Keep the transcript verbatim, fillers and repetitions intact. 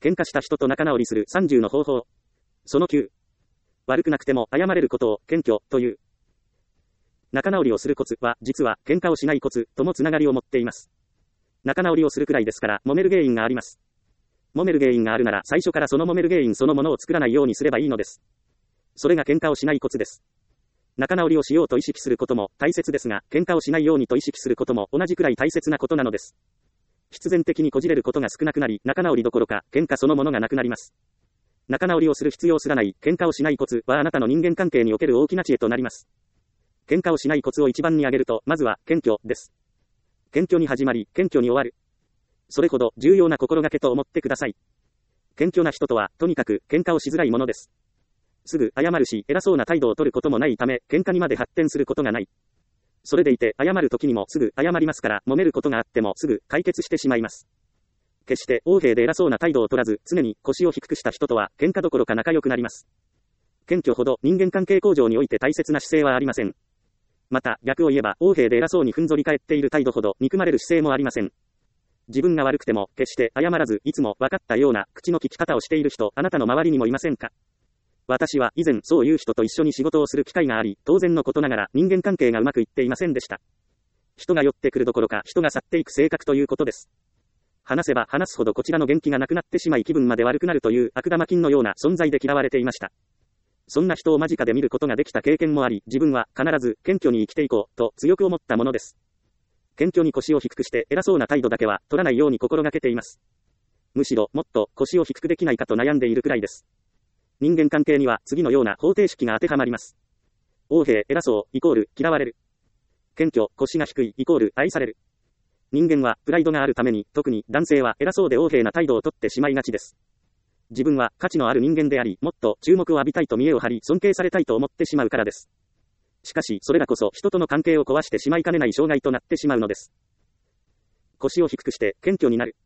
喧嘩した人と仲直りするさんじゅうの方法。そのきゅう。悪くなくても謝れることを謙虚という。仲直りをするコツは、実は喧嘩をしないコツともつながりを持っています。仲直りをするくらいですから、揉める原因があります。揉める原因があるなら、最初からその揉める原因そのものを作らないようにすればいいのです。それが喧嘩をしないコツです。仲直りをしようと意識することも大切ですが、喧嘩をしないようにと意識することも同じくらい大切なことなのです。必然的にこじれることが少なくなり、仲直りどころか、喧嘩そのものがなくなります。仲直りをする必要すらない、喧嘩をしないコツはあなたの人間関係における大きな知恵となります。喧嘩をしないコツを一番に挙げると、まずは、謙虚です。謙虚に始まり、謙虚に終わる。それほど重要な心がけと思ってください。謙虚な人とは、とにかく、喧嘩をしづらいものです。すぐ謝るし、偉そうな態度を取ることもないため、喧嘩にまで発展することがない。それでいて、謝る時にもすぐ謝りますから、揉めることがあってもすぐ解決してしまいます。決して、横柄で偉そうな態度を取らず、常に腰を低くした人とは、喧嘩どころか仲良くなります。謙虚ほど人間関係向上において大切な姿勢はありません。また、逆を言えば、横柄で偉そうにふんぞり返っている態度ほど憎まれる姿勢もありません。自分が悪くても、決して謝らず、いつも分かったような口の利き方をしている人、あなたの周りにもいませんか？私は以前そういう人と一緒に仕事をする機会があり、当然のことながら人間関係がうまくいっていませんでした。人が寄ってくるどころか人が去っていく性格ということです。話せば話すほどこちらの元気がなくなってしまい気分まで悪くなるという悪玉菌のような存在で嫌われていました。そんな人を間近で見ることができた経験もあり、自分は必ず謙虚に生きていこうと強く思ったものです。謙虚に腰を低くして偉そうな態度だけは取らないように心がけています。むしろもっと腰を低くできないかと悩んでいるくらいです。人間関係には次のような方程式が当てはまります。横柄、偉そう、イコール、嫌われる。謙虚、腰が低い、イコール、愛される。人間は、プライドがあるために、特に男性は偉そうで横柄な態度をとってしまいがちです。自分は価値のある人間であり、もっと注目を浴びたいと見栄を張り、尊敬されたいと思ってしまうからです。しかし、それらこそ人との関係を壊してしまいかねない障害となってしまうのです。腰を低くして、謙虚になる。